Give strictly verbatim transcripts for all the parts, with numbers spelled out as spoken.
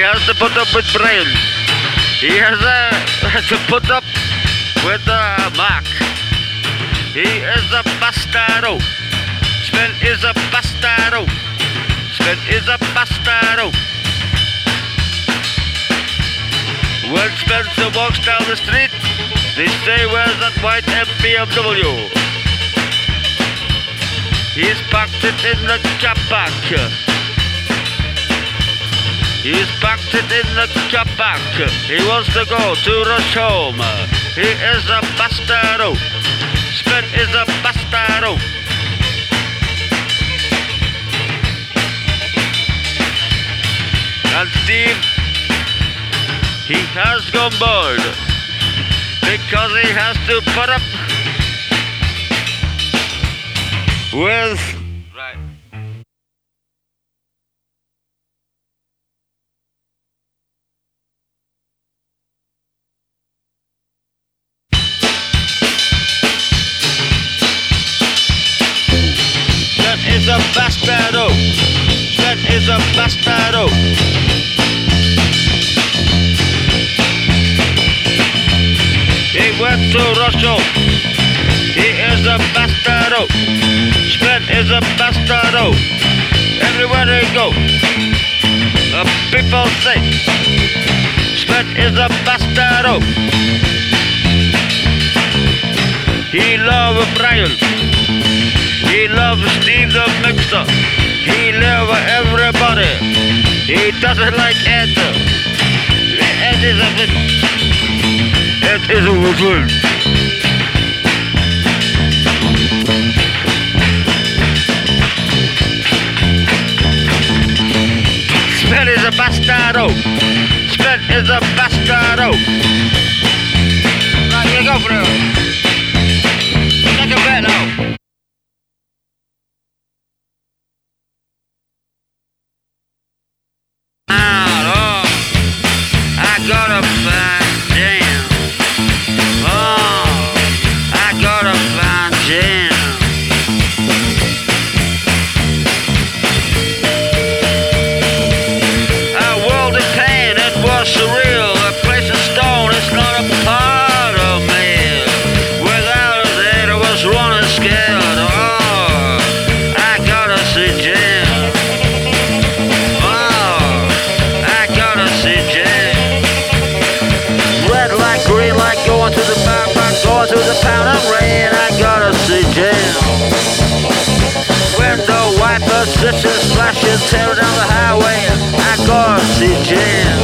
has to put up with Brian. He has uh, to put up with uh, Mark. He is a bastardo. Sven is a bastardo. Sven is a bastardo. When Spencer walks down the street, they say, where's that white M B M W? He's parked it in the car park. He's parked it in the car park. He wants to go to rush home. He is a bastardo. Sven is a bastardo. And Steve, he has gone bored because he has to put up with right. That is a bastardo. That is a bastardo. He went to Russia. He is a bastardo. Sven is a bastardo. Everywhere they go, uh, people say Sven is a bastardo. He loves Brian. He loves Steve the Mixer. He loves everybody. He doesn't like Ed. Ed is a bit. Ed is a woman. Sven is a bastardo. Sven is a bastardo. Right, here you go, bro. Take a bet now. Oh, I got a fine jam. Oh, I got a fine jam. A world of pain, it was surreal. A place of stone, it's not a part of me. Without it, there I was running scared. Oh, I gotta see Jim. Oh, I gotta see Jim. Red light, green light, going to the bar, back, going to the pound and rain. I gotta see Jim. Window wipers, switches, flashes, tearing down the highway. I gotta see Jim.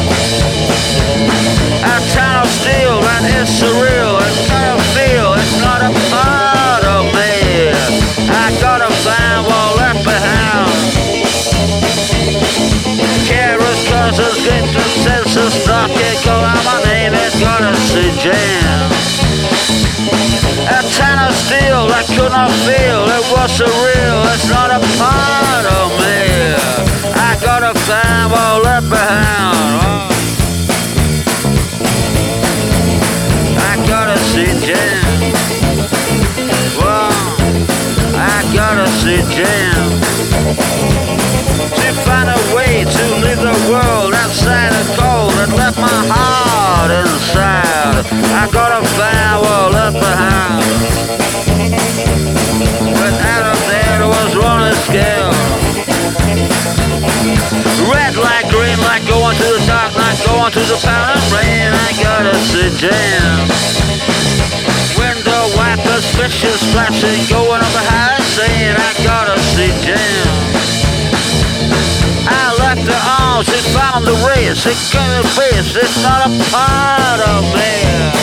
A town of steel, and it's surreal. It's kind of feel, it's not a part of me. I gotta find what left behind. Carers, cousins, get the census, stock it, go out, my name is gotta see Jim. A town of steel, I could not feel, it was surreal, it's not a part of me. I gotta find what left behind. Oh. I gotta see Jim. Whoa, I gotta see Jim. To find a way to leave the world outside the cold and left my heart inside. I gotta find what left behind. But out of there, I was running scared. Red light, green light, going to the dark night, going to the pound and rain. I gotta see Jim. Window wipers, fishes flashing, going on the high saying I gotta see Jim. I left the arms, it found the race, it couldn't face, it's not a part of me.